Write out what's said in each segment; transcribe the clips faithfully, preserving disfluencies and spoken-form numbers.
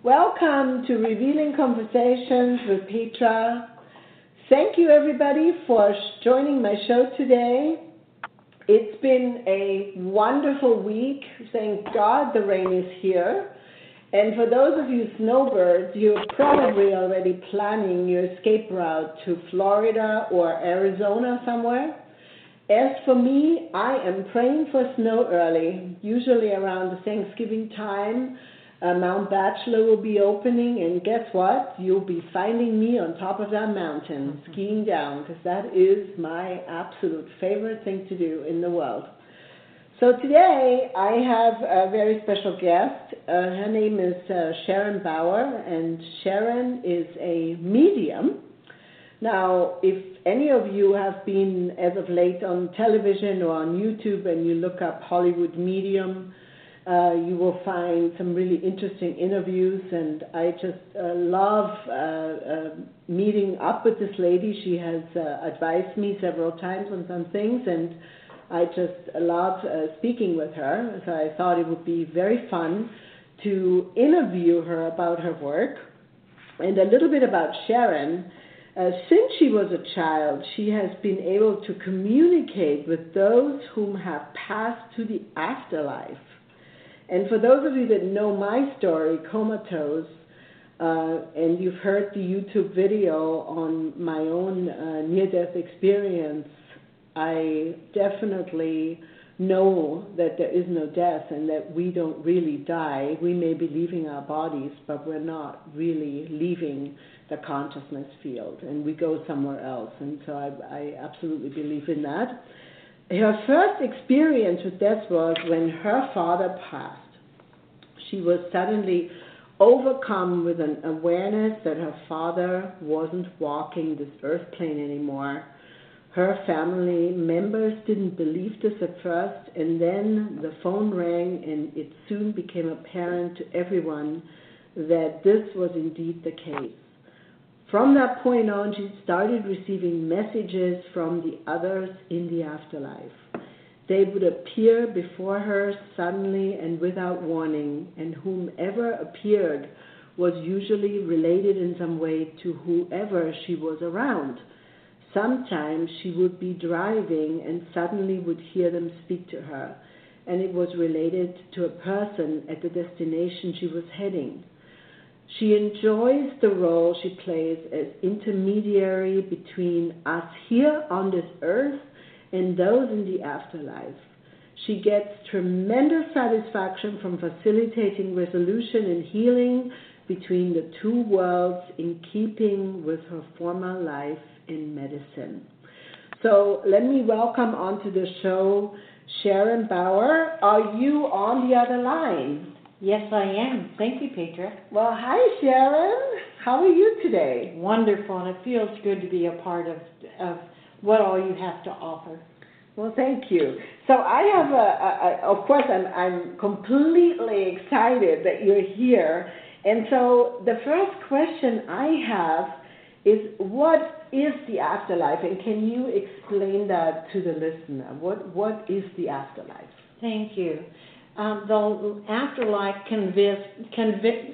Welcome to Revealing Conversations with Petra. Thank you, everybody, for joining my show today. It's been a wonderful week. Thank God the rain is here. And for those of you snowbirds, you're probably already planning your escape route to Florida or Arizona somewhere. As for me, I am praying for snow early, usually around the Thanksgiving time. Uh, Mount Bachelor will be opening, and guess what? You'll be finding me on top of that mountain, mm-hmm. skiing down, because that is my absolute favorite thing to do in the world. So today I have a very special guest. Uh, her name is uh, Sharon Bauer, and Sharon is a medium. Now, if any of you have been as of late on television or on YouTube and you look up Hollywood Medium, Uh, you will find some really interesting interviews, and I just uh, love uh, uh, meeting up with this lady. She has uh, advised me several times on some things, and I just love uh, speaking with her. So I thought it would be very fun to interview her about her work. And a little bit about Sharon. Uh, since she was a child, she has been able to communicate with those whom have passed to the afterlife. And for those of you that know my story, Comatose, uh, and you've heard the YouTube video on my own uh, near-death experience, I definitely know that there is no death and that we don't really die. We may be leaving our bodies, but we're not really leaving the consciousness field, and we go somewhere else. And so I, I absolutely believe in that. Her first experience with death was when her father passed. She was suddenly overcome with an awareness that her father wasn't walking this earth plane anymore. Her family members didn't believe this at first, and then the phone rang, and it soon became apparent to everyone that this was indeed the case. From that point on, she started receiving messages from the others in the afterlife. They would appear before her suddenly and without warning, and whomever appeared was usually related in some way to whoever she was around. Sometimes she would be driving and suddenly would hear them speak to her, and it was related to a person at the destination she was heading. She enjoys the role she plays as intermediary between us here on this earth and those in the afterlife. She gets tremendous satisfaction from facilitating resolution and healing between the two worlds in keeping with her former life in medicine. So let me welcome onto the show Sharon Bauer. Are you on the other line? Yes, I am. Thank you, Petra. Well, hi, Sharon. How are you today? Wonderful, and it feels good to be a part of, of what all you have to offer. Well, thank you. So I have a, a, a of course, I'm, I'm completely excited that you're here. And so the first question I have is, what is the afterlife? And can you explain that to the listener? What What is the afterlife? Thank you. Um, the afterlife convis- convi-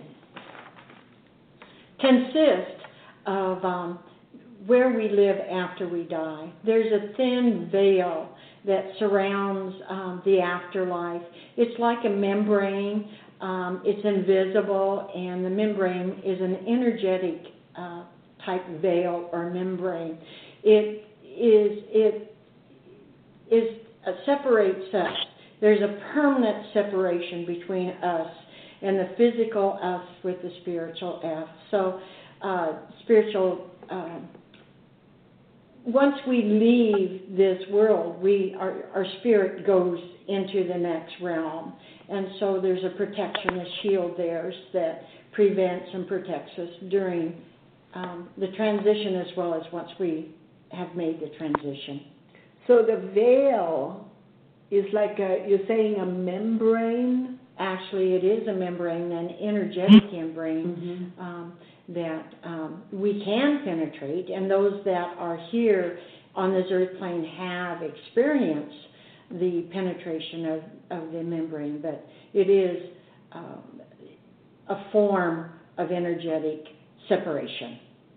consists of um, where we live after we die. There's a thin veil that surrounds um, the afterlife. It's like a membrane. Um, it's invisible, and the membrane is an energetic uh, type veil or membrane. It is it is uh, separates us. There's a permanent separation between us and the physical us with the spiritual us. So, uh, spiritual. Uh, once we leave this world, we our, our spirit goes into the next realm, and so there's a protection, a shield there that prevents and protects us during um, the transition, as well as once we have made the transition. So the veil is like a, you're saying a membrane? Actually, it is a membrane, an energetic membrane mm-hmm. um, that um, we can penetrate, and those that are here on this earth plane have experienced the penetration of, of the membrane, but it is um, a form of energetic separation.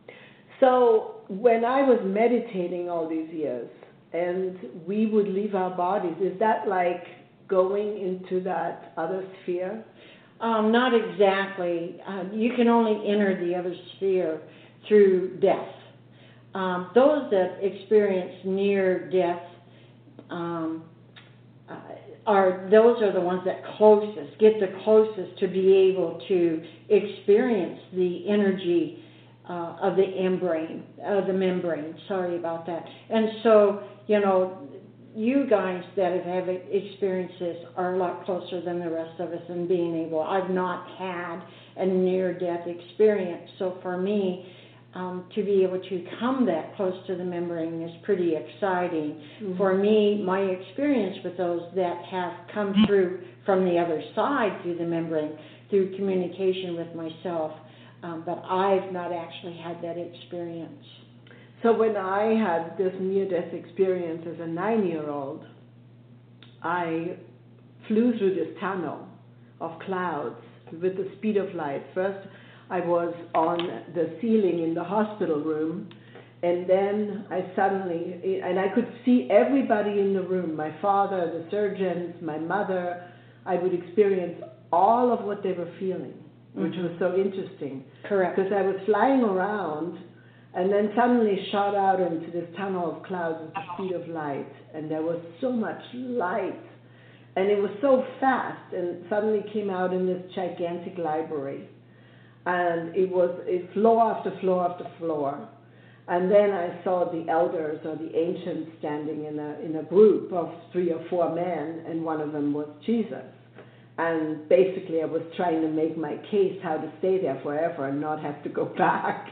So when I was meditating all these years and we would leave our bodies, is that like going into that other sphere? Um, not exactly. Uh, you can only enter the other sphere through death. Um, those that experience near death um, uh, are those are the ones that closest get the closest to be able to experience the energy uh, of the membrane, of the membrane. Sorry about that. And so, you know, you guys that have had experienced this are a lot closer than the rest of us in being able. I've not had a near-death experience, so for me, um, to be able to come that close to the membrane is pretty exciting. Mm-hmm. For me, my experience with those that have come through from the other side through the membrane, through communication with myself, um, but I've not actually had that experience. So when I had this near-death experience as a nine-year-old, I flew through this tunnel of clouds with the speed of light. First, I was on the ceiling in the hospital room, and then I suddenly, and I could see everybody in the room, my father, the surgeons, my mother. I would experience all of what they were feeling, which mm-hmm. was so interesting. Correct. Because I was flying around and then suddenly shot out into this tunnel of clouds with the speed of light. And there was so much light. And it was so fast, and suddenly came out in this gigantic library. And it was a floor after floor after floor. And then I saw the elders or the ancients standing in a, in a group of three or four men, and one of them was Jesus. And basically I was trying to make my case how to stay there forever and not have to go back.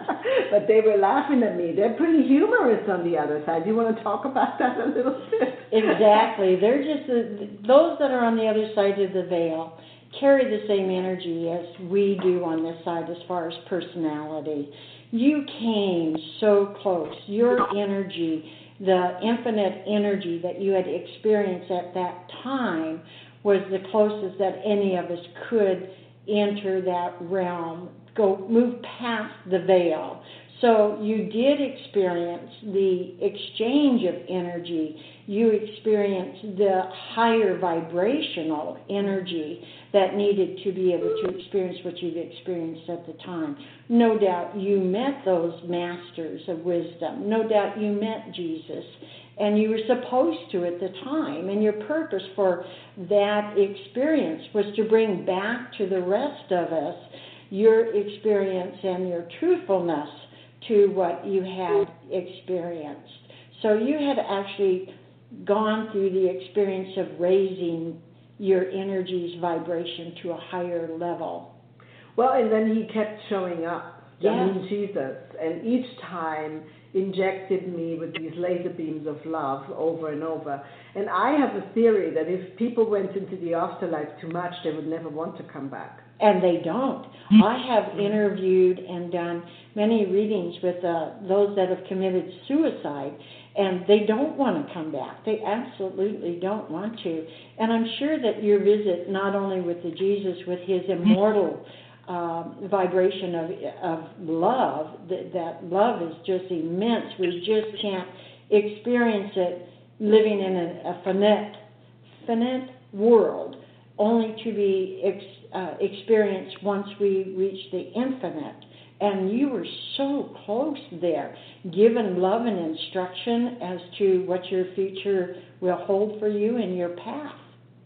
But they were laughing at me. They're pretty humorous on the other side. Do you want to talk about that a little bit? Exactly. They're just, the, those that are on the other side of the veil carry the same energy as we do on this side as far as personality. You came so close. Your energy, the infinite energy that you had experienced at that time, was the closest that any of us could enter that realm, go move past the veil. So you did experience the exchange of energy. You experienced the higher vibrational energy that needed to be able to experience what you've experienced at the time. No doubt you met those masters of wisdom. No doubt you met Jesus. And you were supposed to at the time. And your purpose for that experience was to bring back to the rest of us your experience and your truthfulness to what you had experienced. So you had actually gone through the experience of raising your energy's vibration to a higher level. Well, and then he kept showing up. Yes. I mean, Jesus. And each time injected me with these laser beams of love over and over. And I have a theory that if people went into the afterlife too much, they would never want to come back. And they don't. I have interviewed and done many readings with uh, those that have committed suicide, and they don't want to come back. They absolutely don't want to. And I'm sure that your visit, not only with the Jesus, with his immortal um, vibration of of love, that, that love is just immense. We just can't experience it living in a, a finite, finite world, only to be ex, uh, experienced once we reach the infinite. And you were so close there, given love and instruction as to what your future will hold for you in your path.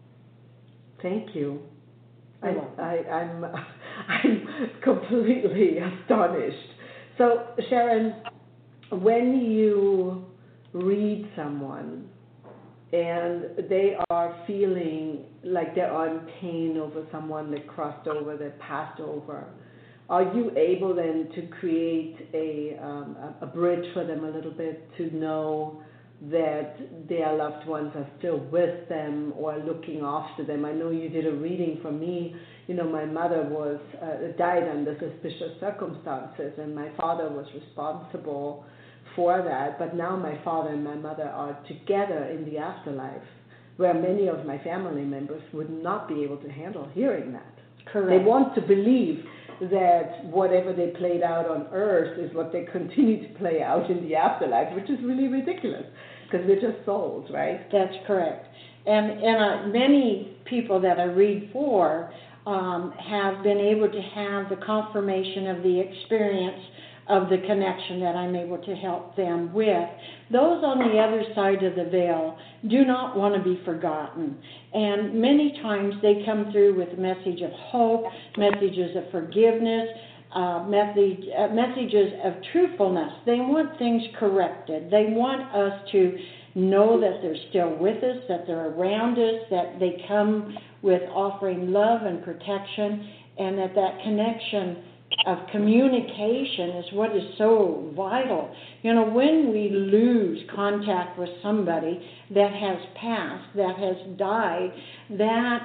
Thank you. I, I, I'm, I'm completely astonished. So, Sharon, when you read someone and they are feeling like they're in pain over someone that crossed over, that passed over, are you able then to create a, um, a bridge for them a little bit to know that their loved ones are still with them or looking after them? I know you did a reading for me. You know, my mother was uh, died under suspicious circumstances, and my father was responsible for that. But now my father and my mother are together in the afterlife, where many of my family members would not be able to handle hearing that. Correct. They want to believe that whatever they played out on earth is what they continue to play out in the afterlife, which is really ridiculous because we're just souls, right? That's correct. And, and uh, many people that I read for um, have been able to have the confirmation of the experience of the connection that I'm able to help them with. Those on the other side of the veil do not want to be forgotten. And many times they come through with a message of hope, messages of forgiveness, uh, message, uh, messages of truthfulness. They want things corrected. They want us to know that they're still with us, that they're around us, that they come with offering love and protection, and that that connection of communication is what is so vital. You know, when we lose contact with somebody that has passed, that has died, that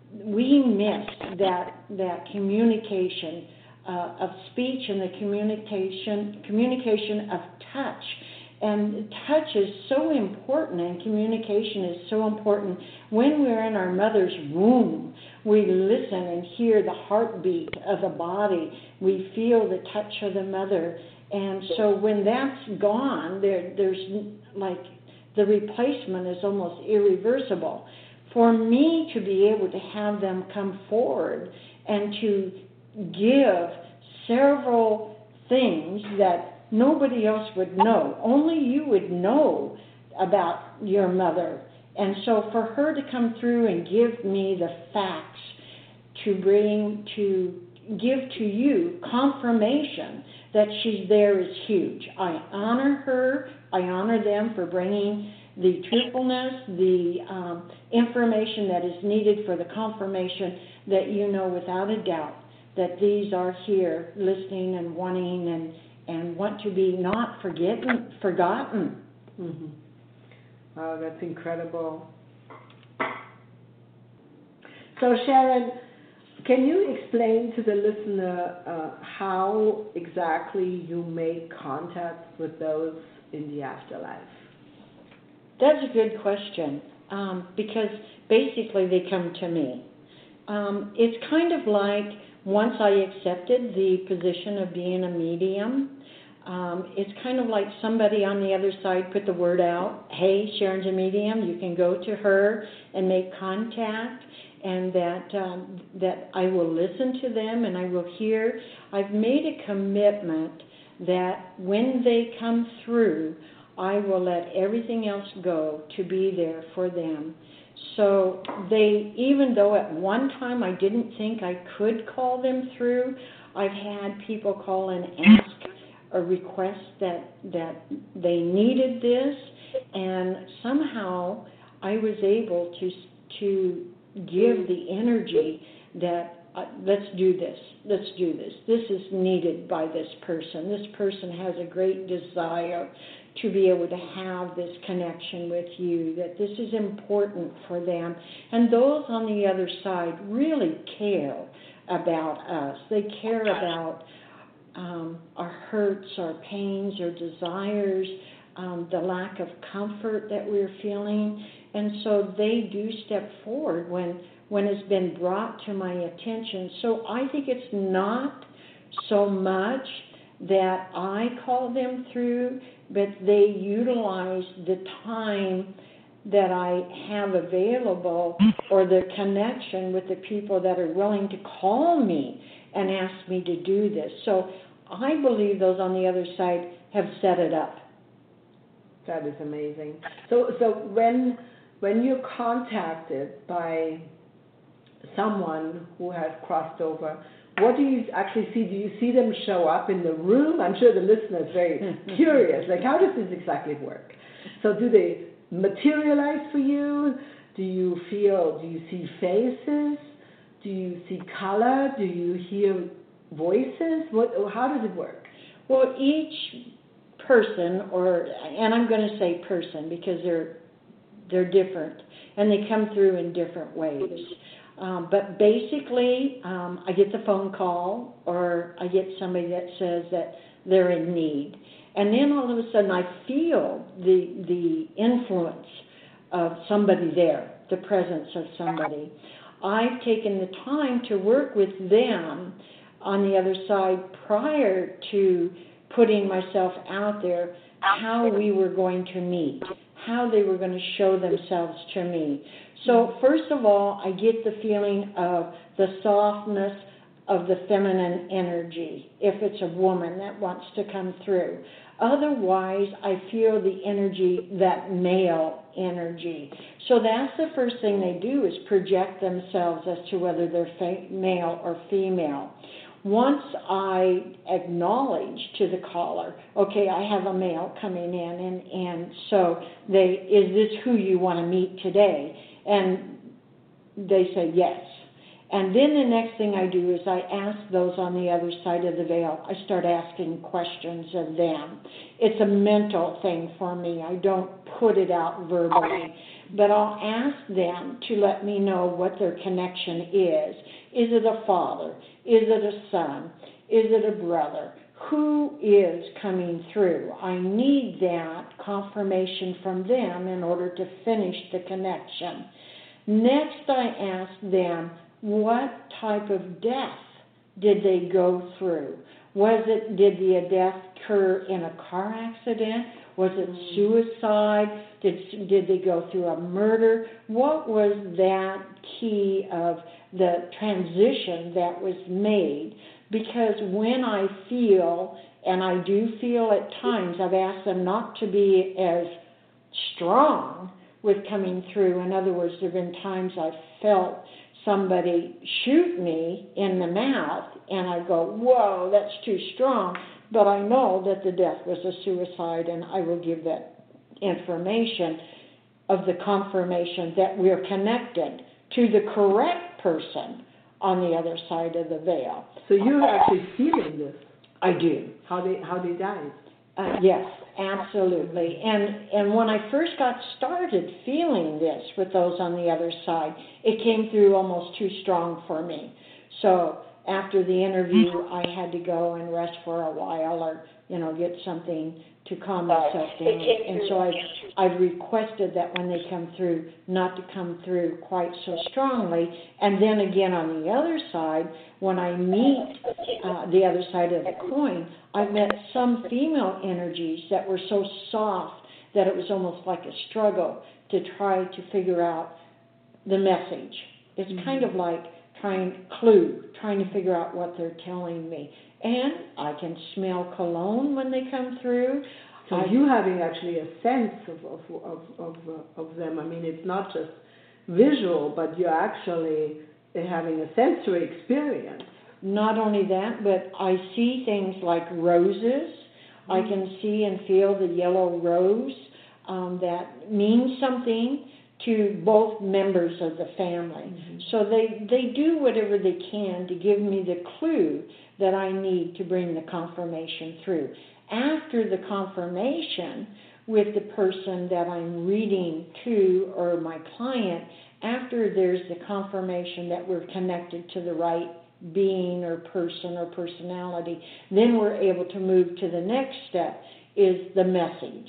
we miss that that communication uh, of speech and the communication communication of touch. And touch is so important, and communication is so important. When we're in our mother's womb, we listen and hear the heartbeat of the body. We feel the touch of the mother. And so when that's gone, there, there's like the replacement is almost irreversible. For me to be able to have them come forward and to give several things that nobody else would know. Only you would know about your mother. And so for her to come through and give me the facts to bring, to give to you confirmation that she's there is huge. I honor her. I honor them for bringing the truthfulness, the um, information that is needed for the confirmation that you know without a doubt that these are here listening and wanting and and want to be not forgetting, forgotten. Mm-hmm. Wow, that's incredible. So Sharon, can you explain to the listener uh, how exactly you make contact with those in the afterlife? That's a good question, um, because basically they come to me. Um, it's kind of like once I accepted the position of being a medium, um, it's kind of like somebody on the other side put the word out, hey, Sharon's a medium, you can go to her and make contact, and that um, that I will listen to them and I will hear. I've made a commitment that when they come through, I will let everything else go to be there for them. So they, even though at one time I didn't think I could call them through, I've had people call and ask or request that that they needed this, and somehow I was able to to give the energy that uh, let's do this, let's do this. This is needed by this person. This person has a great desire to be able to have this connection with you, that this is important for them. And those on the other side really care about us. They care about um, our hurts, our pains, our desires, um, the lack of comfort that we're feeling. And so they do step forward when, when it's been brought to my attention. So I think it's not so much that I call them through, but they utilize the time that I have available or the connection with the people that are willing to call me and ask me to do this. So I believe those on the other side have set it up. That is amazing. So so when when you're contacted by someone who has crossed over, what do you actually see? Do you see them show up in the room? I'm sure the listener is very curious. Like, how does this exactly work? So do they materialize for you? Do you feel, do you see faces? Do you see color? Do you hear voices? What? How does it work? Well, each person, or and I'm going to say person because they're they're different, and they come through in different ways. Um, but basically, um, I get the phone call, or I get somebody that says that they're in need, and then all of a sudden I feel the the influence of somebody there, the presence of somebody. I've taken the time to work with them on the other side prior to putting myself out there how we were going to meet, how they were going to show themselves to me. So first of all, I get the feeling of the softness of the feminine energy, if it's a woman that wants to come through. Otherwise, I feel the energy, that male energy. So that's the first thing they do, is project themselves as to whether they're fa- male or female. Once I acknowledge to the caller, okay, I have a male coming in, and, and so they, is this who you want to meet today? And they say yes. And then the next thing I do is I ask those on the other side of the veil, I start asking questions of them. It's a mental thing for me. I don't put it out verbally. But I'll ask them to let me know what their connection is. Is it a father? Is it a son? Is it a brother? Who is coming through? I need that confirmation from them in order to finish the connection. Next, I ask them, what type of death did they go through? Was it, did the death occur in a car accident? Was it suicide? Did, did they go through a murder? What was that key of the transition that was made? Because when I feel, and I do feel at times, I've asked them not to be as strong with coming through. In other words, there have been times I've felt somebody shoot me in the mouth, and I go, whoa, that's too strong. But I know that the death was a suicide, and I will give that information of the confirmation that we're connected to the correct person on the other side of the veil. So you're actually feeling this? I do. How they how they died? Uh, yes, absolutely. And and when I first got started feeling this with those on the other side, it came through almost too strong for me. So after the interview, I had to go and rest for a while, or you know, get something to calm myself down. And so I've, I've requested that when they come through, not to come through quite so strongly. And then again on the other side, when I meet uh, the other side of the coin, I've met some female energies that were so soft that it was almost like a struggle to try to figure out the message. It's mm-hmm. kind of like trying clue, trying to figure out what they're telling me. And I can smell cologne when they come through. So I, you having actually a sense of of of of, uh, of them. I mean, it's not just visual, but you're actually having a sensory experience. Not only that, but I see things like roses. Mm-hmm. I can see and feel the yellow rose um, that means something to both members of the family. Mm-hmm. So they, they do whatever they can to give me the clue that I need to bring the confirmation through. After the confirmation with the person that I'm reading to or my client, after there's the confirmation that we're connected to the right being or person or personality, then we're able to move to the next step, is the message.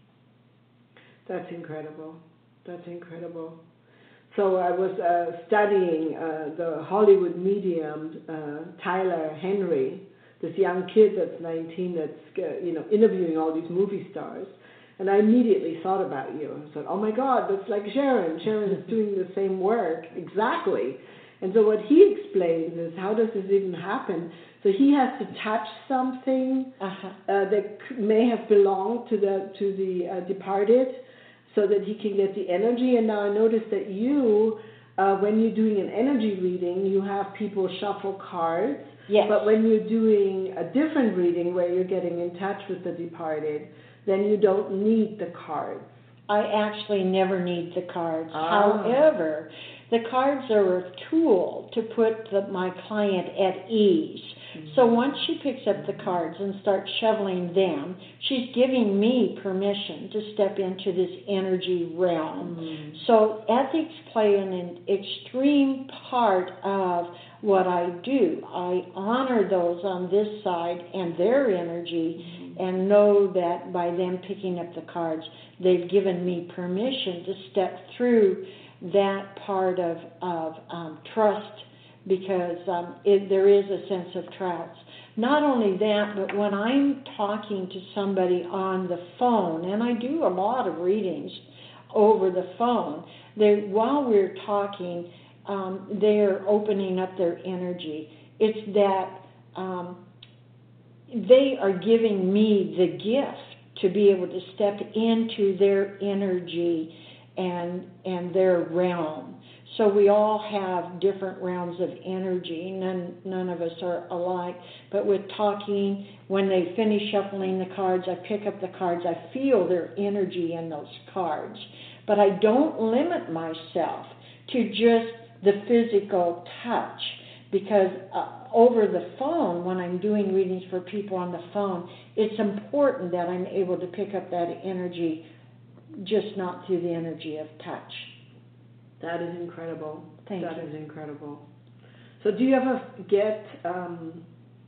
That's incredible. That's incredible. So I was uh, studying uh, the Hollywood medium, uh, Tyler Henry, this young kid that's nineteen, that's uh, you know interviewing all these movie stars, and I immediately thought about you. I said, "Oh my God, that's like Sharon. Sharon is doing the same work exactly." And so what he explains is, how does this even happen? So he has to touch something uh-huh. uh, that may have belonged to the to the uh, departed, so that he can get the energy. And now I noticed that you, uh, when you're doing an energy reading, you have people shuffle cards. Yes. But when you're doing a different reading where you're getting in touch with the departed, then you don't need the cards. I actually never need the cards. Ah. However, the cards are a tool to put the, my client at ease. Mm-hmm. So once she picks up the cards and starts shoveling them, she's giving me permission to step into this energy realm. Mm-hmm. So ethics play an extreme part of what I do. I honor those on this side and their energy, mm-hmm. and know that by them picking up the cards, they've given me permission to step through that part of, of um, trust because um, it, there is a sense of trust. Not only that, but when I'm talking to somebody on the phone, and I do a lot of readings over the phone, they, while we're talking, um, they're opening up their energy. It's that um, they are giving me the gift to be able to step into their energy and and their realm. So we all have different realms of energy. None none of us are alike. But with talking, when they finish shuffling the cards, I pick up the cards. I feel their energy in those cards. But I don't limit myself to just the physical touch, because uh, over the phone, when I'm doing readings for people on the phone, it's important that I'm able to pick up that energy, just not through the energy of touch. That is incredible. Thank that you. That is incredible. So do you ever get, um,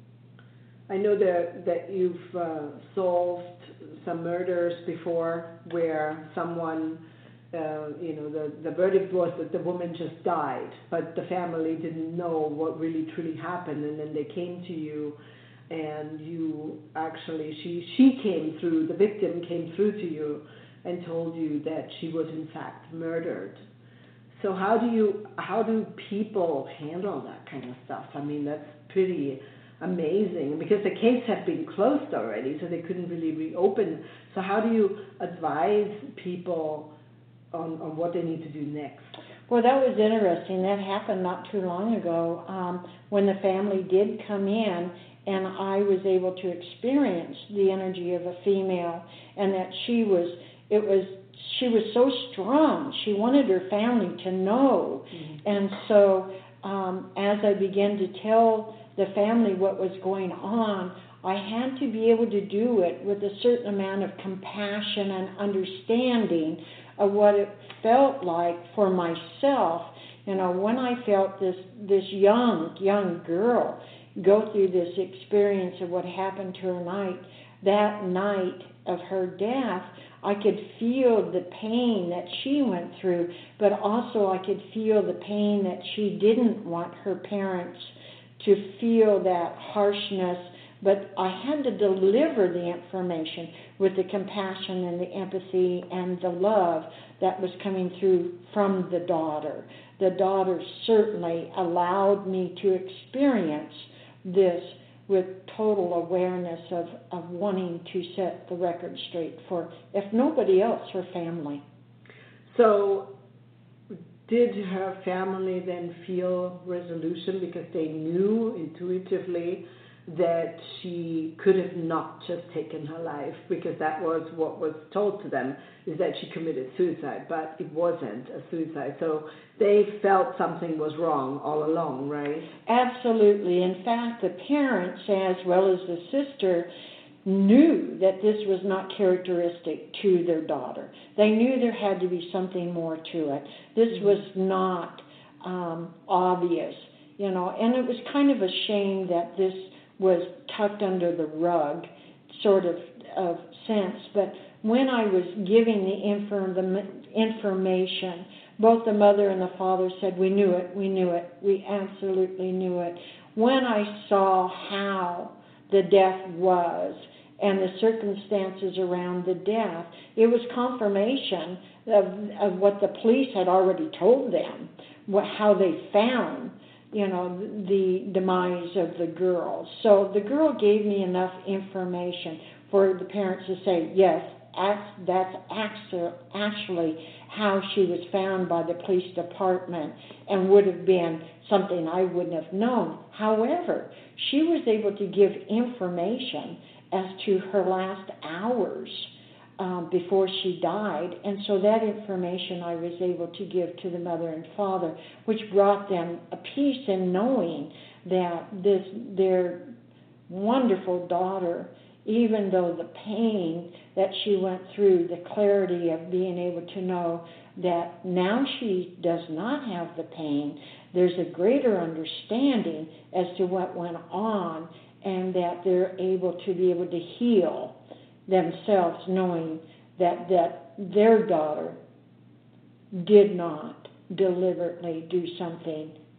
I know that, that you've uh, solved some murders before where someone, uh, you know, the, the verdict was that the woman just died, but the family didn't know what really truly happened, and then they came to you, and you actually, she, she came through, the victim came through to you and told you that she was in fact murdered. So how do you, how do people handle that kind of stuff? I mean, that's pretty amazing, because the case had been closed already, so they couldn't really reopen. So how do you advise people on, on what they need to do next? Well, that was interesting. That happened not too long ago, um, when the family did come in, and I was able to experience the energy of a female, and that she was, it was, she was so strong. She wanted her family to know. Mm-hmm. And so um, as I began to tell the family what was going on, I had to be able to do it with a certain amount of compassion and understanding of what it felt like for myself. You know, when I felt this, this young, young girl go through this experience of what happened to her night, that night of her death, I could feel the pain that she went through, but also I could feel the pain that she didn't want her parents to feel, that harshness. But I had to deliver the information with the compassion and the empathy and the love that was coming through from the daughter. The daughter certainly allowed me to experience this with total awareness of, of wanting to set the record straight for, if nobody else, her family. So did her family then feel resolution because they knew intuitively that she could have not just taken her life, because that was what was told to them, is that she committed suicide, but it wasn't a suicide. So they felt something was wrong all along, right? Absolutely. In fact, the parents, as well as the sister, knew that this was not characteristic to their daughter. They knew there had to be something more to it. This mm-hmm. was not um, obvious, you know, and it was kind of a shame that this was tucked under the rug sort of, of sense. But when I was giving the, inform, the information, both the mother and the father said, we knew it, we knew it, we absolutely knew it. When I saw how the death was and the circumstances around the death, it was confirmation of, of what the police had already told them, what, how they found, you know, the demise of the girl. So the girl gave me enough information for the parents to say, yes, that's actually how she was found by the police department, and would have been something I wouldn't have known. However, she was able to give information as to her last hours um, before she died, and so that information I was able to give to the mother and father, which brought them a peace in knowing that this their wonderful daughter, even though the pain that she went through, the clarity of being able to know that now she does not have the pain, there's a greater understanding as to what went on, and that they're able to be able to heal themselves, knowing that, that their daughter did not deliberately do something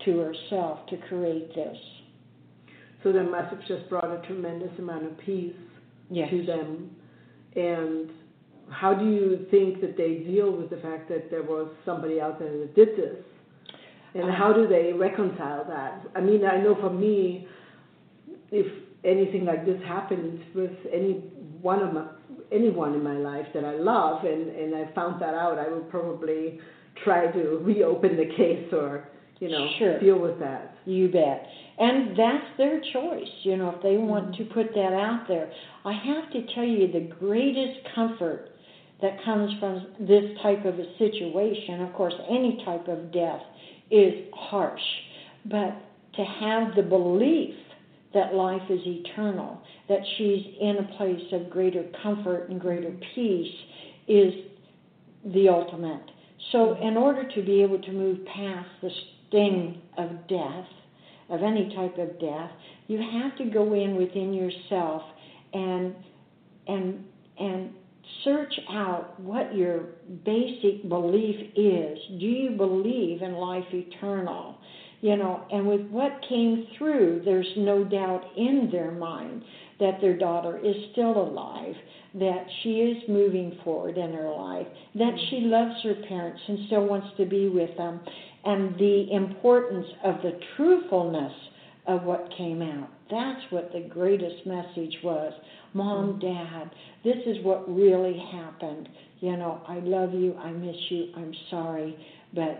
to herself to create this. So that must have just brought a tremendous amount of peace Yes. to them. And how do you think that they deal with the fact that there was somebody out there that did this? And Um, how do they reconcile that? I mean, I know for me, if anything like this happens with any one of my, anyone in my life that I love, and, and I found that out, I would probably try to reopen the case or, you know, Sure. deal with that. You bet. And that's their choice, you know, if they want to put that out there. I have to tell you, the greatest comfort that comes from this type of a situation, of course, any type of death is harsh, but to have the belief that life is eternal, that she's in a place of greater comfort and greater peace is the ultimate. So in order to be able to move past the sting of death, of any type of death, you have to go in within yourself and and and search out what your basic belief is. Do you believe in life eternal? You know, and with what came through, there's no doubt in their mind that their daughter is still alive, that she is moving forward in her life, that she loves her parents and still wants to be with them, and the importance of the truthfulness of what came out. That's what the greatest message was. Mom, Dad, this is what really happened. You know, I love you, I miss you, I'm sorry, but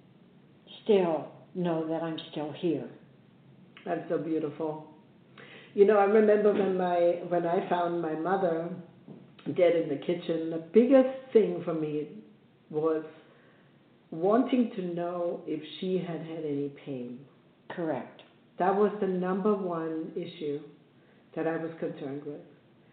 still know that I'm still here. That's so beautiful. You know, I remember when my when I found my mother dead in the kitchen, the biggest thing for me was wanting to know if she had had any pain. Correct. That was the number one issue that I was concerned with.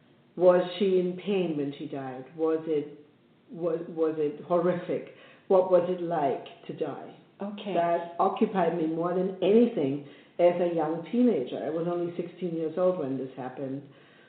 Was she in pain when she died? Was it was was it horrific? What was it like to die? Okay. That occupied me more than anything as a young teenager. I was only sixteen years old when this happened.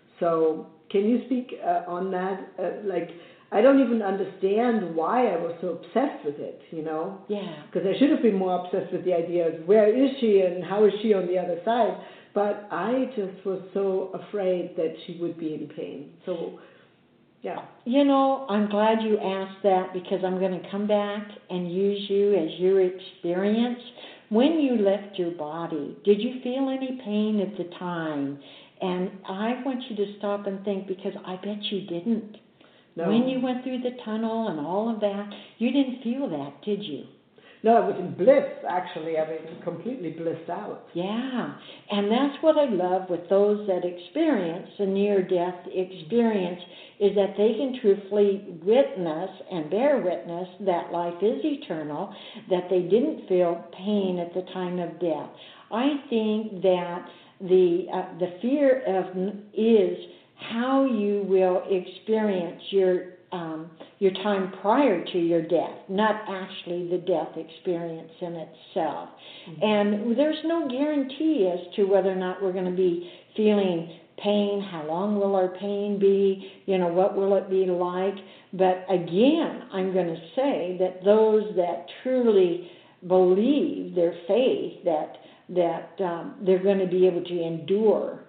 So can you speak uh, on that? Uh, like, I don't even understand why I was so obsessed with it, you know? Yeah. Because I should have been more obsessed with the idea of where is she and how is she on the other side. But I just was so afraid that she would be in pain. So, yeah. You know, I'm glad you asked that because I'm going to come back and use you as your experience. When you left your body, did you feel any pain at the time? And I want you to stop and think, because I bet you didn't. No. When you went through the tunnel and all of that, you didn't feel that, did you? No, I was in bliss, actually. I mean, completely blissed out. Yeah, and that's what I love with those that experience a near-death experience, is that they can truthfully witness and bear witness that life is eternal, that they didn't feel pain at the time of death. I think that the uh, the fear of is how you will experience your um, your time prior to your death, not actually the death experience in itself. Mm-hmm. And there's no guarantee as to whether or not we're going to be feeling pain, how long will our pain be, you know, what will it be like. But again, I'm going to say that those that truly believe their faith, that that um, they're going to be able to endure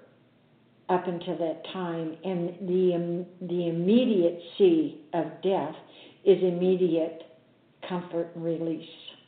up until that time, and the um, the immediacy of death is immediate comfort and release.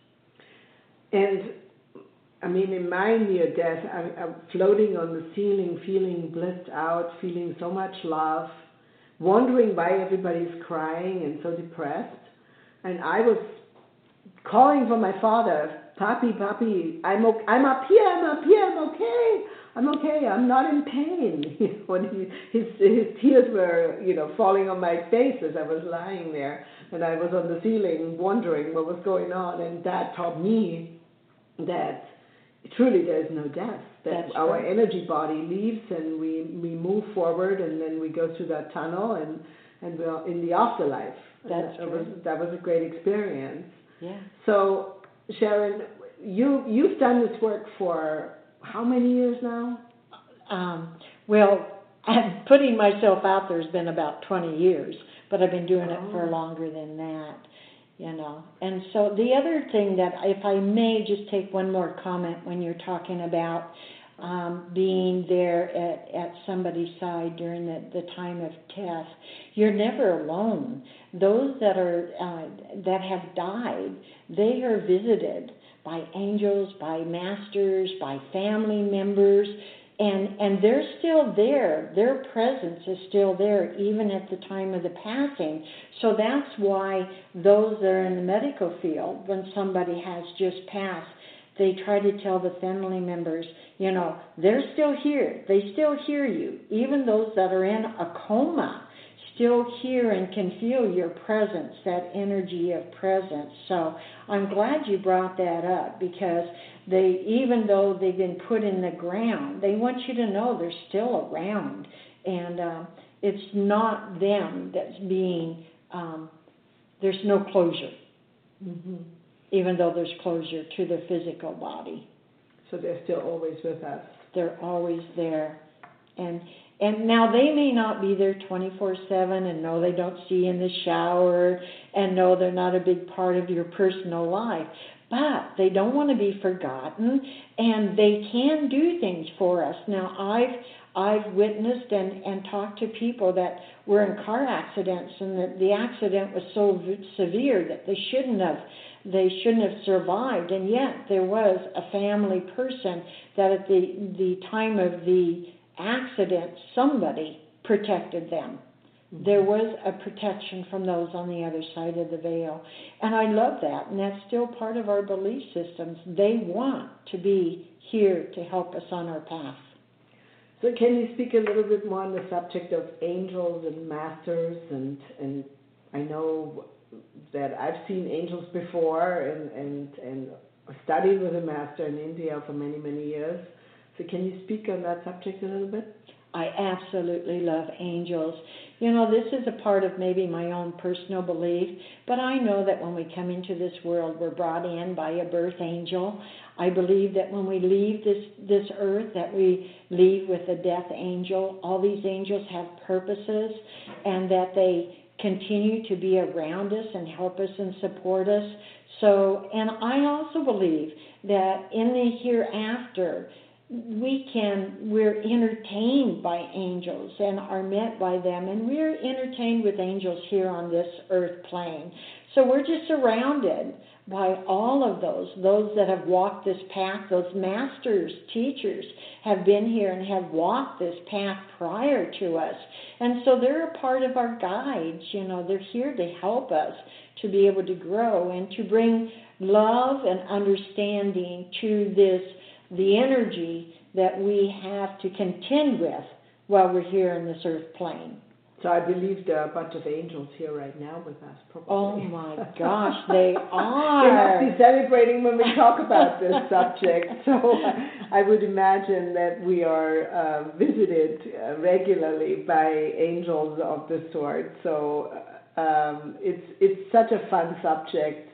And I mean, in my near death, I, I'm floating on the ceiling, feeling blissed out, feeling so much love, wondering why everybody's crying and so depressed. And I was calling for my father, Papi, Papi, I'm okay, I'm up here, I'm up here, I'm okay. I'm okay, I'm not in pain. When he, his, his tears were, you know, falling on my face as I was lying there, and I was on the ceiling wondering what was going on, and that taught me that truly there is no death, that That's our right. energy body leaves and we, we move forward, and then we go through that tunnel and, and we're in the afterlife. That's and that, right. was, that was a great experience. Yeah. So, Sharon, you, you've done this work for how many years now? Um, well, putting myself out there has been about twenty years, but I've been doing oh. it for longer than that. you know. And so the other thing that, if I may just take one more comment when you're talking about um, being there at, at somebody's side during the, the time of death, you're never alone. Those that are uh, that have died, they are visited by angels, by masters, by family members, and and they're still there. Their presence is still there even at the time of the passing. So that's why those that are in the medical field, when somebody has just passed, they try to tell the family members, you know, they're still here. They still hear you. Even those that are in a coma still hear and can feel your presence, that energy of presence. So I'm glad you brought that up, because they, even though they've been put in the ground, they want you to know they're still around. And um, it's not them that's being, um, there's no closure. Mm-hmm. Even though there's closure to the physical body. So they're still always with us. They're always there. And and now they may not be there twenty-four seven, and no, they don't see you in the shower, and no, they're not a big part of your personal life. But they don't want to be forgotten, and they can do things for us. Now, I've I've witnessed and, and talked to people that were in car accidents, and that the accident was so v- severe that they shouldn't have they shouldn't have survived, and yet there was a family person that at the the time of the accident, somebody protected them. Mm-hmm. There was a protection from those on the other side of the veil. And I love that, and that's still part of our belief systems. They want to be here to help us on our path. So can you speak a little bit more on the subject of angels and masters? And, and I know that I've seen angels before and, and, and studied with a master in India for many, many years. So can you speak on that subject a little bit? I absolutely love angels. You know, this is a part of maybe my own personal belief, but I know that when we come into this world, we're brought in by a birth angel. I believe that when we leave this, this earth, that we leave with a death angel. All these angels have purposes, and that they continue to be around us and help us and support us. So, and I also believe that in the hereafter, we can, we're entertained by angels and are met by them, and we're entertained with angels here on this earth plane. So we're just surrounded by all of those, those that have walked this path. Those masters, teachers have been here and have walked this path prior to us. And so they're a part of our guides. You know, they're here to help us to be able to grow and to bring love and understanding to this, the energy that we have to contend with while we're here in this earth plane. So I believe there are a bunch of angels here right now with us, probably. Oh my gosh, they are. They must be celebrating when we talk about this subject. So I would imagine that we are uh, visited uh, regularly by angels of this sort. So um, it's it's such a fun subject,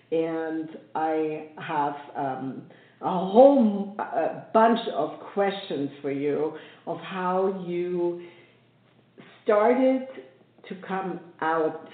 and I have um, a whole uh, bunch of questions for you of how you started to come out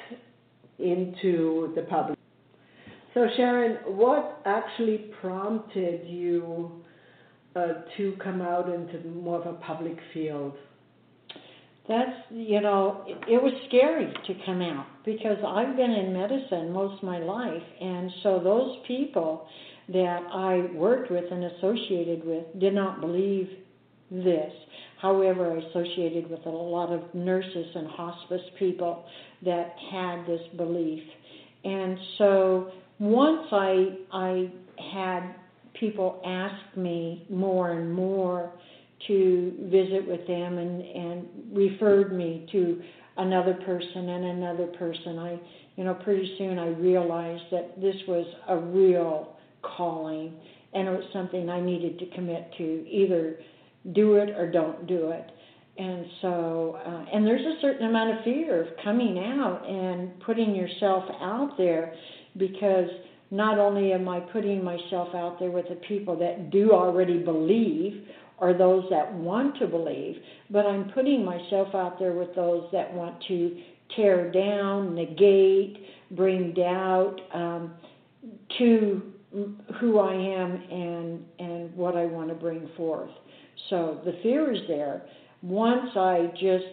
into the public. So Sharon, what actually prompted you uh, to come out into more of a public field? That's, you know, it, it was scary to come out, because I've been in medicine most of my life, and so those people that I worked with and associated with did not believe this. However, I associated with a lot of nurses and hospice people that had this belief. And so once I I had people ask me more and more to visit with them, and, and referred me to another person and another person, I, you know, pretty soon I realized that this was a real calling, and it was something I needed to commit to, either do it or don't do it. And so, uh, and there's a certain amount of fear of coming out and putting yourself out there, because not only am I putting myself out there with the people that do already believe, or those that want to believe, but I'm putting myself out there with those that want to tear down, negate, bring doubt um, to who I am and, and what I want to bring forth. So the fear is there. Once I just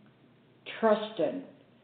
trusted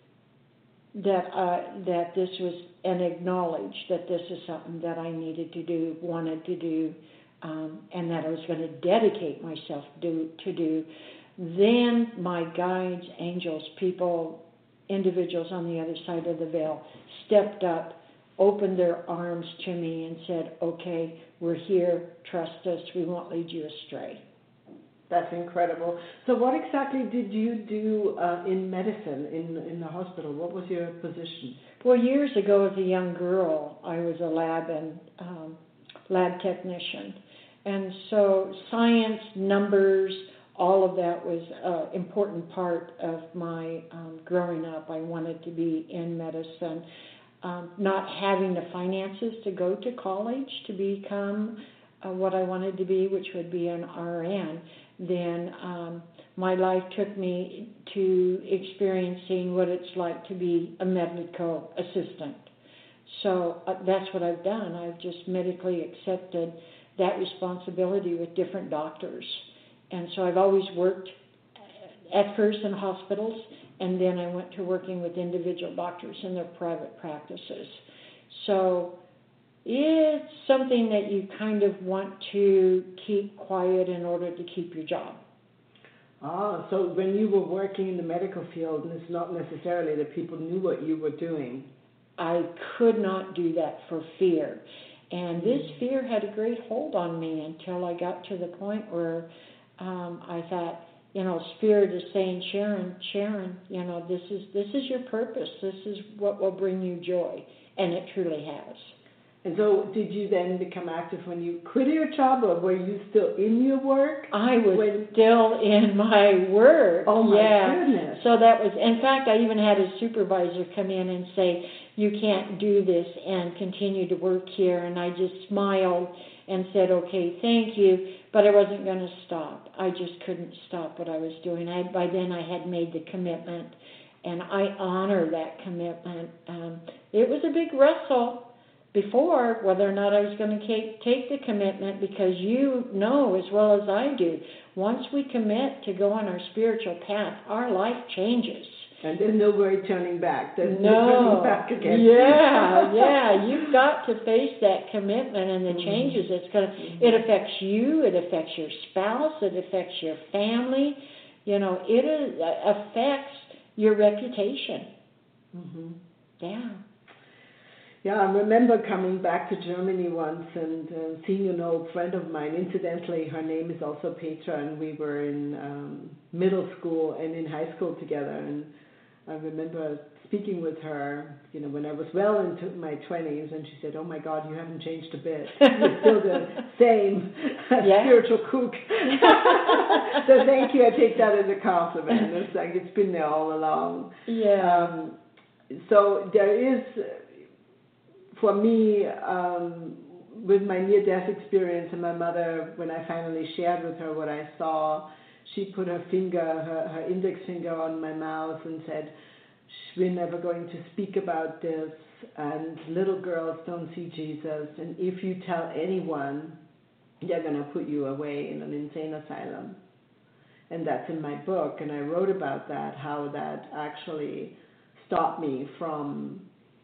that uh, that this was, and acknowledged that this is something that I needed to do, wanted to do, um, and that I was going to dedicate myself do, to do, then my guides, angels, people, individuals on the other side of the veil stepped up, opened their arms to me and said, okay, we're here, trust us, we won't lead you astray. That's incredible. So what exactly did you do uh, in medicine, in in the hospital? What was your position? Well, years ago as a young girl, I was a lab and um, lab technician. And so science, numbers, all of that was an important part of my um, growing up. I wanted to be in medicine. Um, not having the finances to go to college to become uh, what I wanted to be, which would be an R N, then um, my life took me to experiencing what it's like to be a medical assistant. So uh, that's what I've done. I've just medically accepted that responsibility with different doctors. And so I've always worked at first in hospitals, and then I went to working with individual doctors in their private practices. So it's something that you kind of want to keep quiet in order to keep your job. Ah, so when you were working in the medical field, and it's not necessarily that people knew what you were doing. I could not do that for fear. And this fear had a great hold on me until I got to the point where um, I thought, you know, Spirit is saying, Sharon, Sharon, you know, this is this is your purpose. This is what will bring you joy. And it truly has. And so did you then become active when you quit your job, or were you still in your work? I was when... still in my work. Oh, my yeah. goodness. So that was, in fact, I even had a supervisor come in and say, you can't do this and continue to work here. And I just smiled and said, okay, thank you. But I wasn't going to stop. I just couldn't stop what I was doing. I, by then I had made the commitment, and I honor that commitment. Um, it was a big wrestle before whether or not I was going to take, take the commitment, because you know as well as I do, once we commit to go on our spiritual path, our life changes. And there's no way turning back. There's no, no turning back again. Yeah, yeah. You've got to face that commitment and the Mm-hmm. changes. It's gonna. Mm-hmm. It affects you. It affects your spouse. It affects your family. You know, it is, affects your reputation. Mm-hmm. Yeah. Yeah, I remember coming back to Germany once and uh, seeing an old friend of mine. Incidentally, her name is also Petra, and we were in um, middle school and in high school together. And I remember speaking with her, you know, when I was well into my twenties, and she said, "Oh my God, you haven't changed a bit. You're still the same yeah. spiritual kook." So thank you. I take that as a compliment. It's like it's been there all along. Yeah. Um, so there is. For me, um, with my near-death experience and my mother, when I finally shared with her what I saw, she put her finger, her, her index finger on my mouth and said, we're never going to speak about this, and little girls don't see Jesus, and if you tell anyone, they're going to put you away in an insane asylum. And that's in my book, and I wrote about that, how that actually stopped me from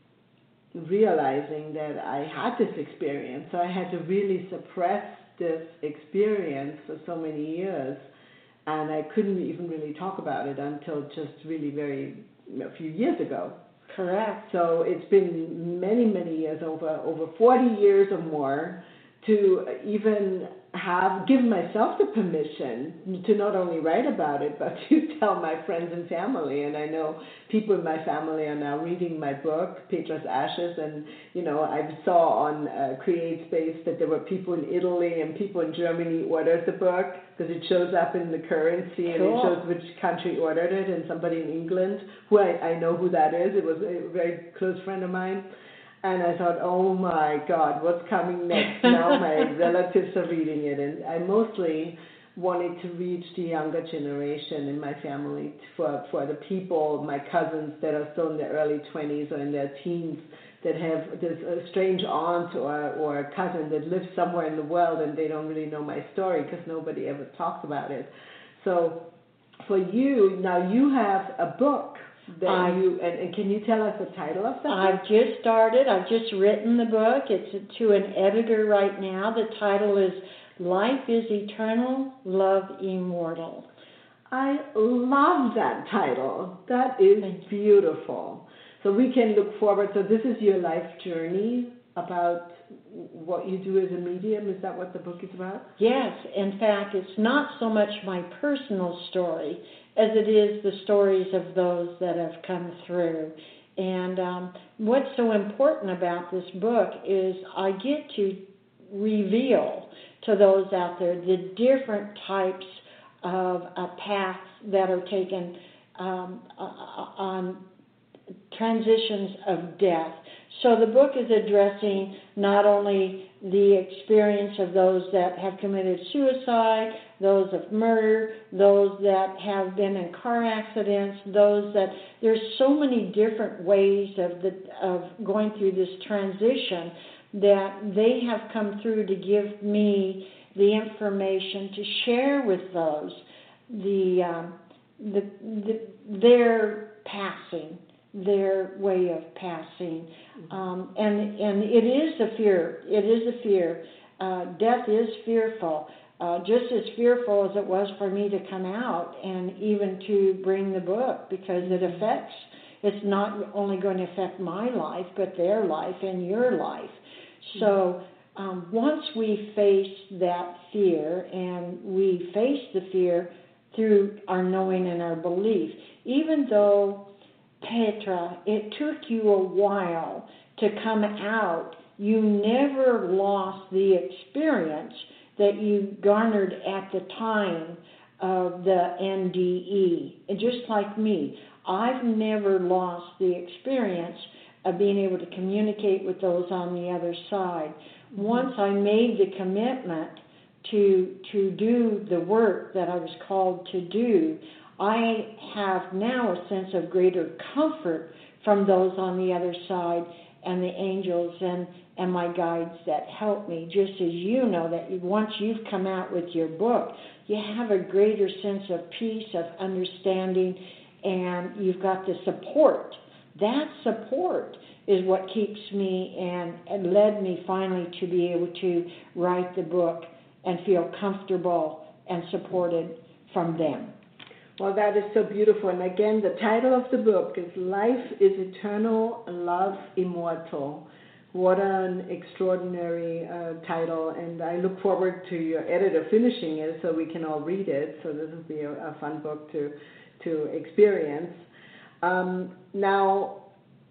realizing that I had this experience. So I had to really suppress this experience for so many years, and I couldn't even really talk about it until just really very a few years ago. Correct. So it's been many, many years, over over forty years or more, to even have given myself the permission to not only write about it, but to tell my friends and family. And I know people in my family are now reading my book, Petra's Ashes, and, you know, I saw on uh, CreateSpace that there were people in Italy and people in Germany ordered the book, because it shows up in the currency, and cool. It shows which country ordered it, and somebody in England, who I, I know who that is. It was a very close friend of mine. And I thought, oh my God, what's coming next? Now my relatives are reading it. And I mostly wanting to reach the younger generation in my family, for, for the people, my cousins that are still in their early twenties or in their teens, that have this a strange aunt or, or a cousin that lives somewhere in the world and they don't really know my story because nobody ever talks about it. So for you, now you have a book that I, you, and, and can you tell us the title of that I've book? just started. I've just written the book. It's to an editor right now. The title is Life is Eternal, Love Immortal. I love that title. That is beautiful. So we can look forward. So this is your life journey about what you do as a medium. Is that what the book is about? Yes. In fact, it's not so much my personal story as it is the stories of those that have come through. And um, what's so important about this book is I get to reveal to those out there the different types of uh, paths that are taken um, uh, on transitions of death. So the book is addressing not only the experience of those that have committed suicide, those of murder, those that have been in car accidents, those that, there's so many different ways of the of going through this transition that they have come through to give me the information to share with those the, um, the, the their passing, their way of passing. Um, and, and it is a fear. It is a fear. Uh, death is fearful, uh, just as fearful as it was for me to come out and even to bring the book, because it affects, it's not only going to affect my life, but their life and your life. So um, once we face that fear, and we face the fear through our knowing and our belief, even though, Petra, it took you a while to come out, you never lost the experience that you garnered at the time of the N D E. And just like me, I've never lost the experience of being able to communicate with those on the other side. Once I made the commitment to to do the work that I was called to do, I have now a sense of greater comfort from those on the other side and the angels and, and my guides that help me. Just as you know that once you've come out with your book, you have a greater sense of peace, of understanding, and you've got the support. That support is what keeps me and, and led me finally to be able to write the book and feel comfortable and supported from them. Well, that is so beautiful. And again, the title of the book is Life is Eternal, Love Immortal. What an extraordinary uh, title. And I look forward to your editor finishing it so we can all read it. So this will be a, a fun book to, to experience. Um, now,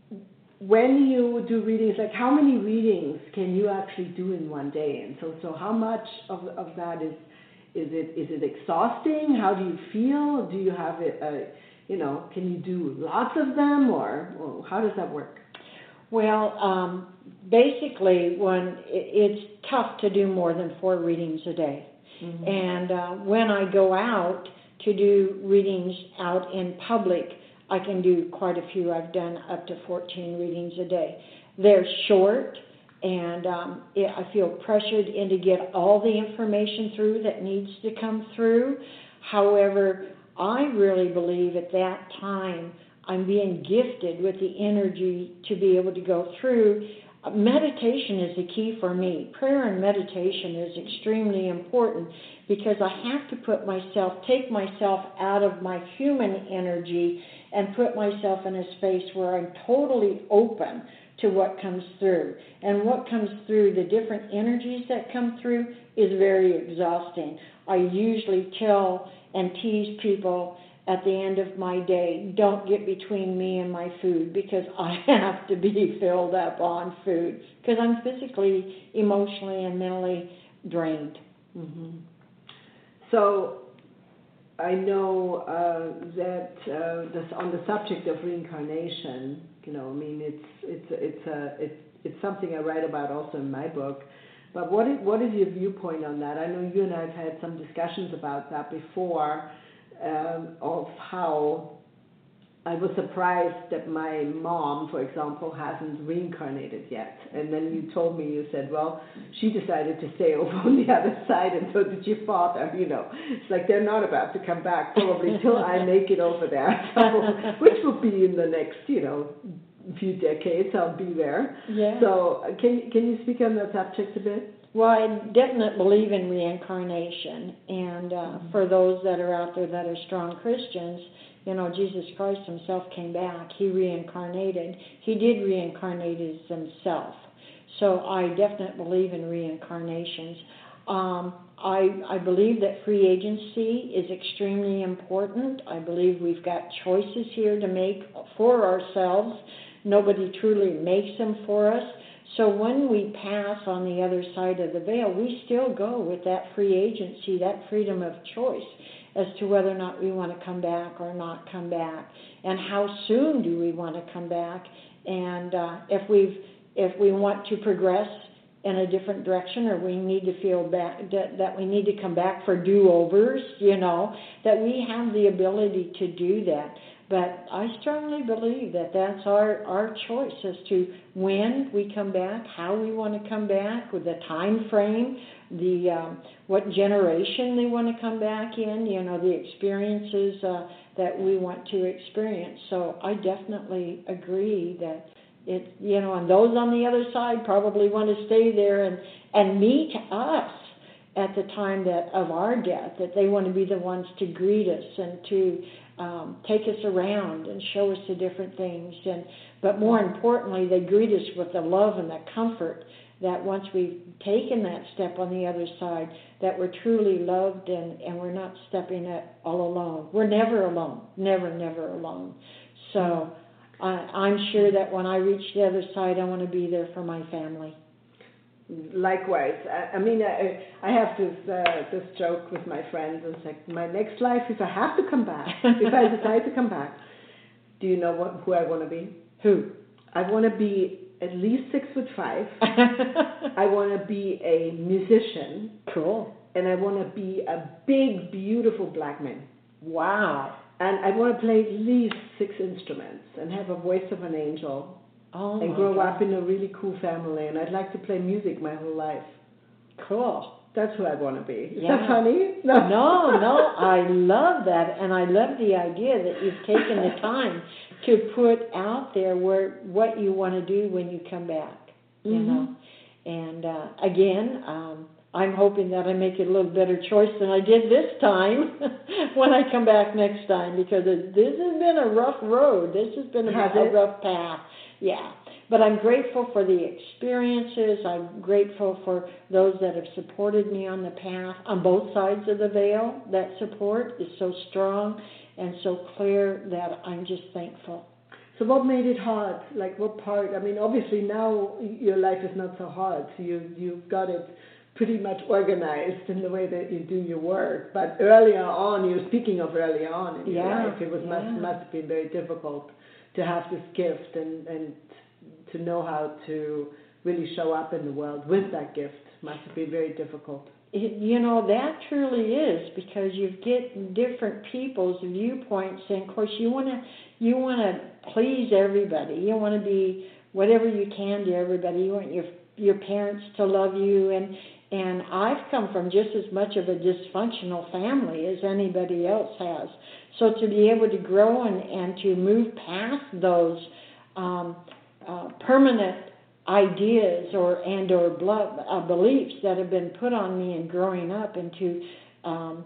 when you do readings, like how many readings can you actually do in one day? And so, so how much of, of that is Is it is it exhausting? How do you feel? Do you have it, uh, you know, can you do lots of them, or, or how does that work? Well, um, basically, when it, it's tough to do more than four readings a day. Mm-hmm. And uh, when I go out to do readings out in public, I can do quite a few. I've done up to fourteen readings a day. They're short. And um, it, I feel pressured in to get all the information through that needs to come through. However, I really believe at that time I'm being gifted with the energy to be able to go through. Uh, meditation is the key for me. Prayer and meditation is extremely important because I have to put myself, take myself out of my human energy and put myself in a space where I'm totally open to what comes through. And what comes through, the different energies that come through, is very exhausting. I usually tell and tease people at the end of my day, don't get between me and my food, because I have to be filled up on food, because I'm physically, emotionally, and mentally drained. Mm-hmm. So I know uh, that uh, this, on the subject of reincarnation, you know, I mean, it's it's it's a it's it's something I write about also in my book. But what is, what is your viewpoint on that? I know you and I have had some discussions about that before, um, of how I was surprised that my mom, for example, hasn't reincarnated yet. And then you told me, you said, well, she decided to stay over on the other side, and so did your father, you know. It's like they're not about to come back probably till I make it over there, so, which will be in the next, you know, few decades. I'll be there. Yeah. So uh, can, can you speak on that subject a bit? Well, I definitely believe in reincarnation, and uh, mm-hmm. for those that are out there that are strong Christians, you know, Jesus Christ himself came back. He reincarnated. He did reincarnate as himself. So I definitely believe in reincarnations. Um, I, I believe that free agency is extremely important. I believe we've got choices here to make for ourselves. Nobody truly makes them for us. So when we pass on the other side of the veil, we still go with that free agency, that freedom of choice as to whether or not we want to come back or not come back, and how soon do we want to come back, and uh, if we've if we want to progress in a different direction, or we need to feel back that, that we need to come back for do-overs, you know, that we have the ability to do that. But I strongly believe that that's our, our choice as to when we come back, how we want to come back, with the time frame, the um, what generation they want to come back in, you know, the experiences uh, that we want to experience. So I definitely agree that it, you know, and those on the other side probably want to stay there and, and meet us at the time that of our death, that they want to be the ones to greet us and to um, take us around and show us the different things. And but more importantly, they greet us with the love and the comfort that once we've taken that step on the other side, that we're truly loved and, and we're not stepping it all alone. We're never alone, never, never alone. So uh, I'm sure that when I reach the other side, I want to be there for my family. Likewise. I, I mean, I, I have this uh, this joke with my friends. It's like, my next life, if I have to come back, if I decide to come back, do you know what who I want to be? Who? I want to be at least six foot five. I want to be a musician. Cool. And I want to be a big, beautiful black man. Wow. And I want to play at least six instruments and have a voice of an angel. Oh, and grow God. up in a really cool family. And I'd like to play music my whole life. Cool. That's who I want to be. Is yeah. that funny? No. no, no. I love that. And I love the idea that you've taken the time to put out there where what you want to do when you come back, you mm-hmm. know. And uh, again, um, I'm hoping that I make a little better choice than I did this time when I come back next time, because it, this has been a rough road. This has been a, has a rough path. Yeah. But I'm grateful for the experiences. I'm grateful for those that have supported me on the path on both sides of the veil. That support is so strong and so clear that I'm just thankful. So what made it hard? Like what part? I mean, obviously now your life is not so hard. So you, you've got it pretty much organized in the way that you do your work. But earlier on, you're speaking of earlier on in yeah, your life, it was yeah. must, must have been very difficult to have this gift and, and to know how to really show up in the world with that gift. Must have been very difficult. It, you know, that truly is, because you get different people's viewpoints, and of course you want to you want to please everybody. You want to be whatever you can to everybody. You want your your parents to love you, and and I've come from just as much of a dysfunctional family as anybody else has. So to be able to grow and, and to move past those um, uh, permanent ideas or and or blood, uh, beliefs that have been put on me in growing up, and to um,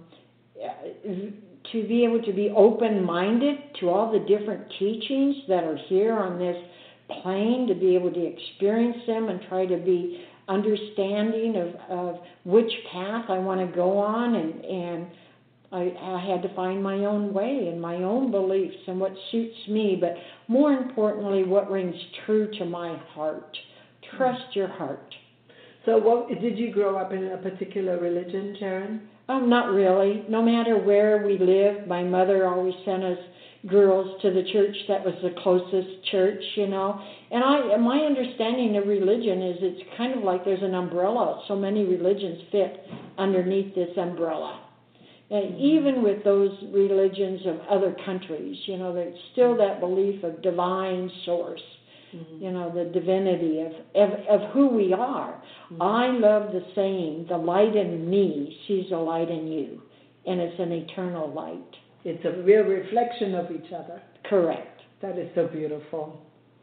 to be able to be open-minded to all the different teachings that are here on this plane, to be able to experience them and try to be understanding of, of which path I want to go on, and, and I, I had to find my own way and my own beliefs and what suits me, but more importantly, what rings true to my heart. Trust your heart. So what, did you grow up in a particular religion, Sharon? Oh, not really. No matter where we lived, my mother always sent us, girls to the church that was the closest church, you know. And I, my understanding of religion is it's kind of like there's an umbrella. So many religions fit underneath this umbrella. And even with those religions of other countries, you know, there's still that belief of divine source, mm-hmm. you know, the divinity of, of, of who we are. Mm-hmm. I love the saying, the light in me sees the light in you, and it's an eternal light. It's a real reflection of each other. Correct. That is so beautiful.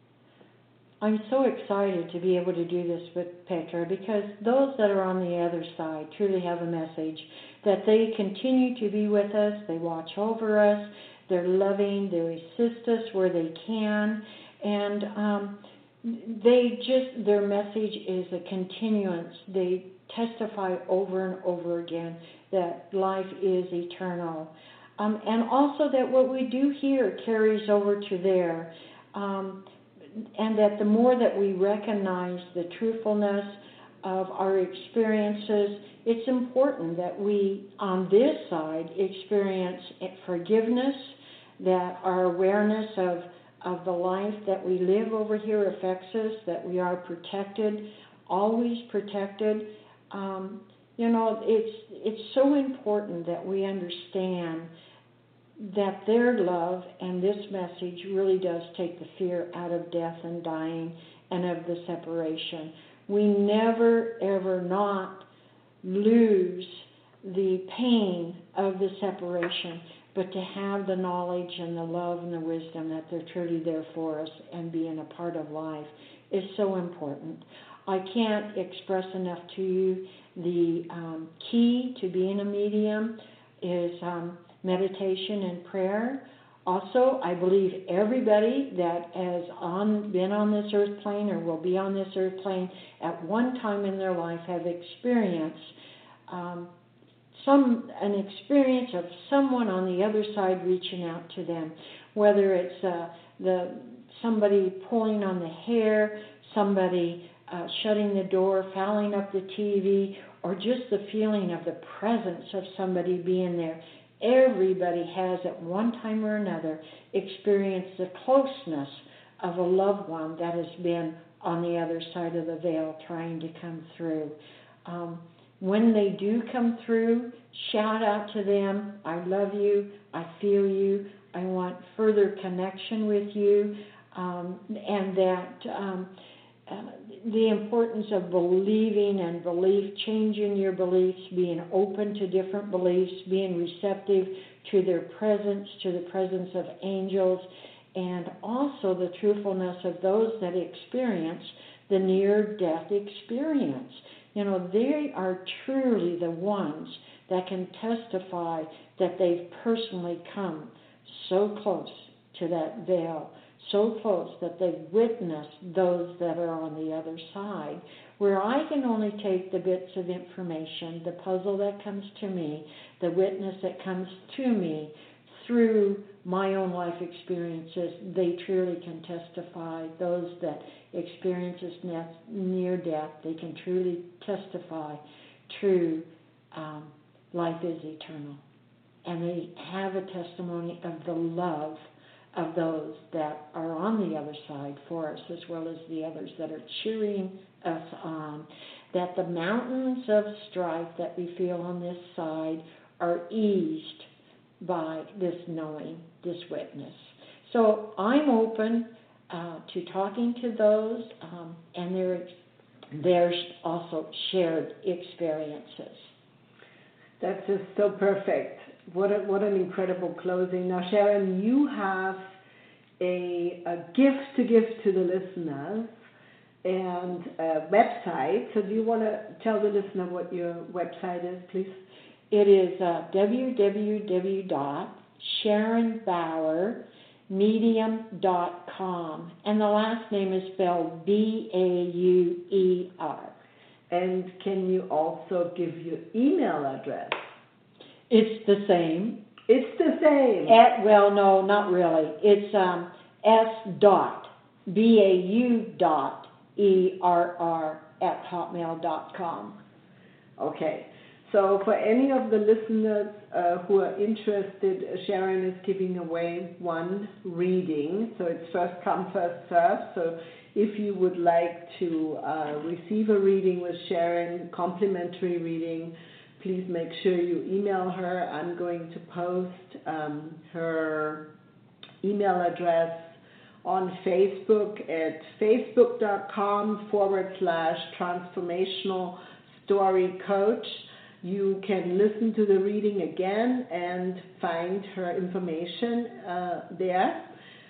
I'm so excited to be able to do this with Petra, because those that are on the other side truly have a message that they continue to be with us, they watch over us, they're loving, they assist us where they can, and um, they just, their message is a continuance. They testify over and over again that life is eternal. Um, and also that what we do here carries over to there. Um, and that the more that we recognize the truthfulness of our experiences, it's important that we, on this side, experience forgiveness, that our awareness of, of the life that we live over here affects us, that we are protected, always protected. Um, you know, it's, it's so important that we understand that their love and this message really does take the fear out of death and dying and of the separation. We never, ever not lose the pain of the separation, but to have the knowledge and the love and the wisdom that they're truly there for us and being a part of life is so important. I can't express enough to you the um, key to being a medium is um, meditation and prayer. Also, I believe everybody that has on, been on this earth plane or will be on this earth plane at one time in their life have experienced um, some an experience of someone on the other side reaching out to them, whether it's uh, the somebody pulling on the hair, somebody uh, shutting the door, fouling up the T V, or just the feeling of the presence of somebody being there. Everybody has at one time or another experienced the closeness of a loved one that has been on the other side of the veil trying to come through. Um, when they do come through, shout out to them, I love you, I feel you, I want further connection with you, um, and that um, uh, the importance of believing and belief, changing your beliefs, being open to different beliefs, being receptive to their presence, to the presence of angels, and also the truthfulness of those that experience the near-death experience. You know, they are truly the ones that can testify that they've personally come so close to that veil, so close that they've witnessed those that are on the other side, where I can only take the bits of information, the puzzle that comes to me, the witness that comes to me through my own life experiences. They truly can testify. Those that experiences near death, they can truly testify true um, life is eternal. And they have a testimony of the love of those that are on the other side for us, as well as the others that are cheering us on, that the mountains of strife that we feel on this side are eased by this knowing, this witness. So I'm open uh, to talking to those, um, and their their also shared experiences. That's just so perfect. What a, what an incredible closing. Now, Sharon, you have a, a gift to give to the listeners and a website. So do you want to tell the listener what your website is, please? It is uh, w w w dot sharon bauer medium dot com, and the last name is spelled B A U E R. And can you also give your email address? It's the same. It's the same. At, well, no, not really. It's um, S dot B A U dot E R R at hotmail dot com. Okay. So for any of the listeners uh, who are interested, Sharon is giving away one reading. So it's first come, first served. So if you would like to uh, receive a reading with Sharon, complimentary reading, please make sure you email her. I'm going to post um, her email address on Facebook at facebook.com forward slash transformational story coach. You can listen to the reading again and find her information uh, there.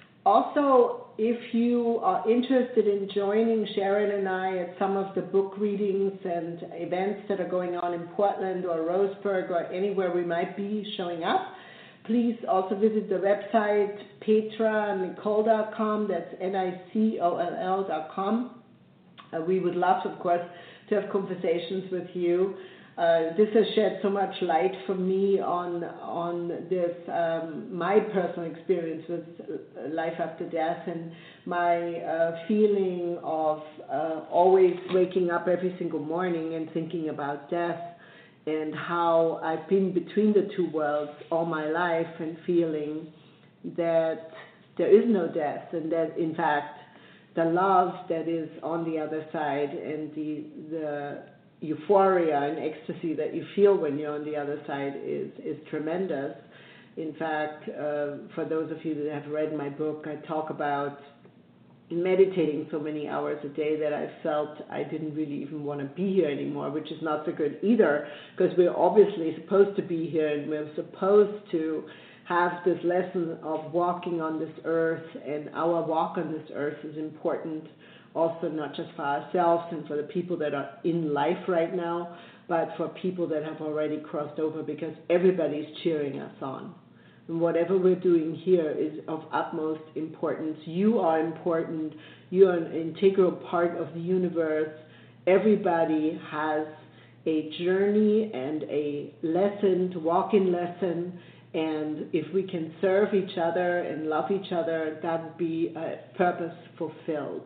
Also, if you are interested in joining Sharon and I at some of the book readings and events that are going on in Portland or Roseburg or anywhere we might be showing up, please also visit the website petra nicole dot com. That's N I C O L L dot com. Uh, we would love, of course, to have conversations with you. Uh, this has shed so much light for me on on this um, my personal experience with life after death, and my uh, feeling of uh, always waking up every single morning and thinking about death, and how I've been between the two worlds all my life and feeling that there is no death, and that in fact the love that is on the other side and the the euphoria and ecstasy that you feel when you're on the other side is, is tremendous. In fact, uh, for those of you that have read my book, I talk about meditating so many hours a day that I felt I didn't really even want to be here anymore, which is not so good either, because we're obviously supposed to be here and we're supposed to have this lesson of walking on this earth, and our walk on this earth is important also not just for ourselves and for the people that are in life right now, but for people that have already crossed over, because everybody's cheering us on. And whatever we're doing here is of utmost importance. You are important. You are an integral part of the universe. Everybody has a journey and a lesson to walk in lesson. And if we can serve each other and love each other, that would be a purpose fulfilled.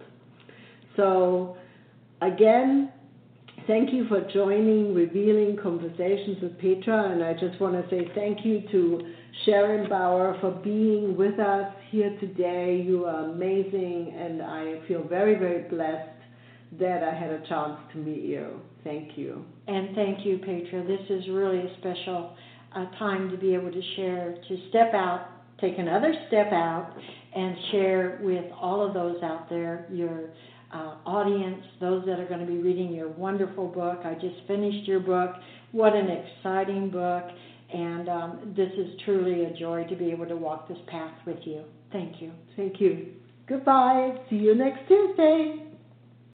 So again, thank you for joining Revealing Conversations with Petra, and I just want to say thank you to Sharon Bauer for being with us here today. You are amazing, and I feel very, very blessed that I had a chance to meet you. Thank you. And thank you, Petra. This is really a special uh, time to be able to share, to step out, take another step out, and share with all of those out there, your Uh, audience, those that are going to be reading your wonderful book. I just finished your book. What an exciting book, and um, this is truly a joy to be able to walk this path with you. Thank you. Thank you. Goodbye. See you next Tuesday.